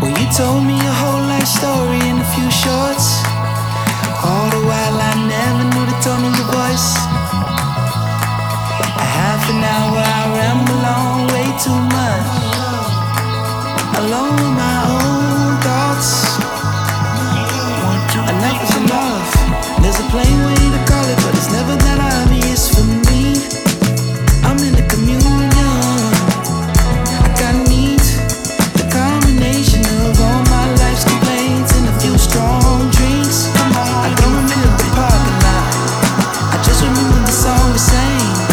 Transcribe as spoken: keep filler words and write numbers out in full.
You told me your whole life story in a few shorts. All the while I never knew the tone of your voice. A half an hour I ramble on way too much, alone with my own thoughts. Enough is enough. There's a plane waiting